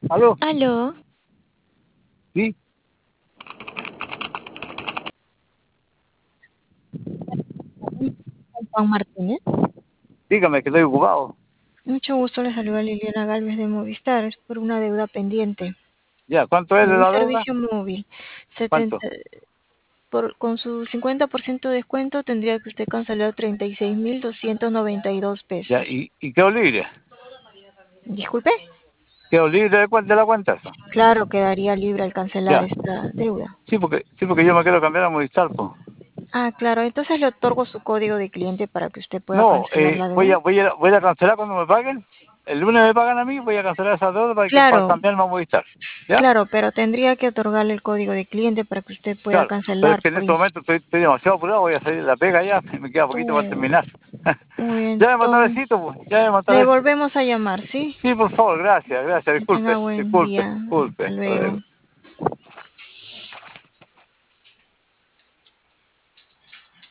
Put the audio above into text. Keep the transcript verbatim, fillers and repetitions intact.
¿Aló? Aló, Sí, Juan Martínez. dígame que estoy ocupado. Mucho gusto, le saluda Liliana Galvez de Movistar. Es por una deuda pendiente Ya, ¿cuánto es de de un la deuda? servicio móvil. ¿Cuánto? setenta, por, con su cincuenta por ciento de descuento tendría que usted cancelar treinta y seis mil doscientos noventa y dos Ya, pesos. ¿y, y quedo libre? Disculpe. ¿Quedo libre de, cuen- de la cuenta eso? Claro, quedaría libre al cancelar Ya, esta deuda. sí, porque, sí, porque yo me quiero cambiar a Movistar, pues. Ah, claro, entonces le otorgo su código de cliente para que usted pueda No, cancelar eh, la voy a, deuda. voy a, voy a cancelar cuando me paguen. El lunes me pagan a mí, voy a cancelar esa deuda para, que, para Claro, cambiarme a Movistar. ¿Ya? claro, pero tendría que otorgarle el código de cliente para que usted pueda Claro, pero es cancelar que en por este ins- momento estoy, estoy demasiado apurado, voy a salir de la pega ya, me queda poquito para Oh, terminar. muy bien, Ya me mató entonces besito, pues, ya me mató le besito. volvemos a llamar, ¿sí? Sí, por favor, gracias, gracias, Que tenga disculpe, buen disculpe, día. Hasta disculpe. luego.